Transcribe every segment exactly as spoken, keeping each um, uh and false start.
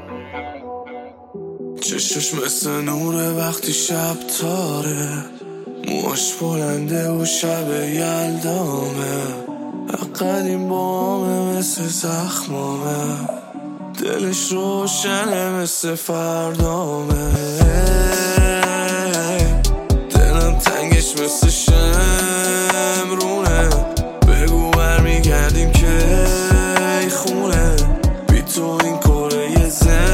چشش مثل نوره وقتی شب تاره، موهاش بلنده و شب یلدامه، قدیم بامه مثل زخمامه، دلش روشنه مثل فردامه، دلم تنگش مثل شمرونه، بگو برمیگردیم که ای خونه، بی تو این کره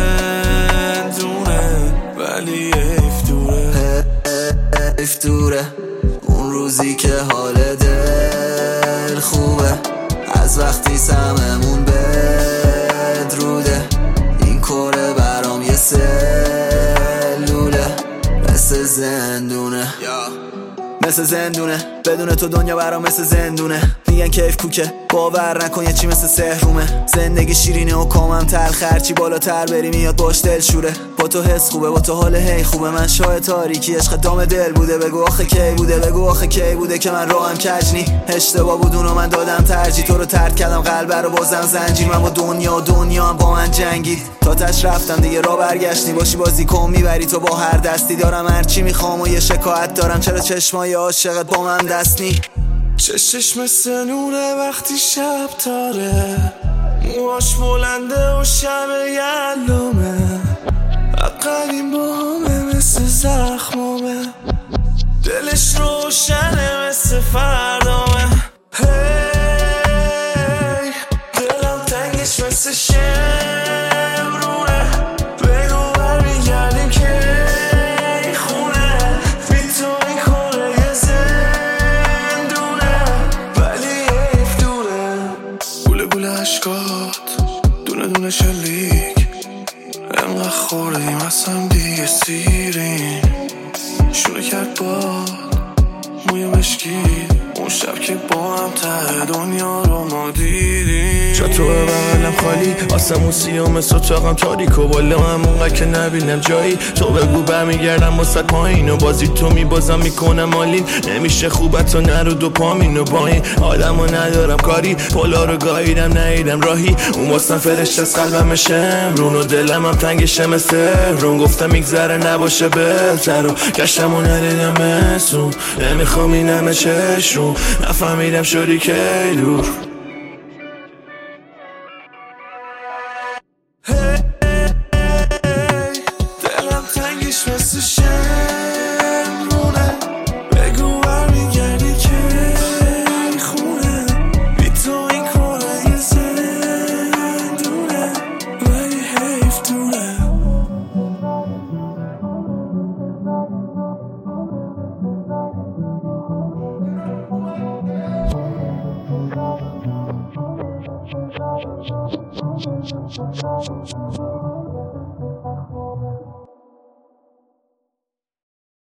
زندونه، ولی حیف دوره، حیف دوره اون روزی که حال دل خوبه، از وقتی سممون بدروده، این کره برام یه سلوله، مثل زندونه مثل زندونه، بدون تو دنیا برام مثل زندونه، میگن کیف کوکه باور نکن یه چی مثل سحرومه، زندگی شیرینه و کامم تلخ، هرچی بالاتر بری میاد باش دل شوره، با تو حس خوبه با تو حال هی خوبه، من شاه تاریکی عشق دام دل بوده، بگو آخه کی بوده بگو آخه کی بوده که من راهم کجنی، اشتباه بود اونو من دادم ترجیح، تو رو ترک کردم قلب رو بازم زنجیر، من با دنیا و دنیا هم با من جنگید، تا تاش رفتم دیگه را برگشتی، باشی بازی کن میبری تو با هر دستی، دارم هرچی میخوام و یه شکایت دارم، چرا چشمای عاشقت با من دست نی؟ چشش مثل نوره وقتی شب تاره، موهاش بلنده و شب یلومه، قدیم با همه مثل زخمامه، دلش روشنه مثل فردامه، هی دلم تنگش مثل شمرونه، بگو برمیگردیم که ای خونه، بی تو این کره یه زندونه، ولی حیف دوره، گوله گوله عشقات دونه دونه شلیک، انقدر خوردیم اصلا دیگه سیرین، شونه کرد باد موی مشکید، اون شب که با هم ته دنیا رو ما دیدیم، جا تو بغلم خالی، آسمون سیاه مثل اتاقم تاریک و بالا هم اونقدر که نبینم جایی، تو بگو برمیگردم واسه پایین و بازی تو میبازم میکنم مالین، نمیشه خوبت و نرو دو پامین و با این آدم و ندارم کاری، پولا رو گاهیدم نهیدم راهی، اون واسم فرشت از قلبم شمرون و دلم هم تنگشه مثل رون، گفتم میگذره نباشه بهتر و گشتم و ندیدم مسون، نمیخوام این همه چشون، نفهمیدم شدی که دور.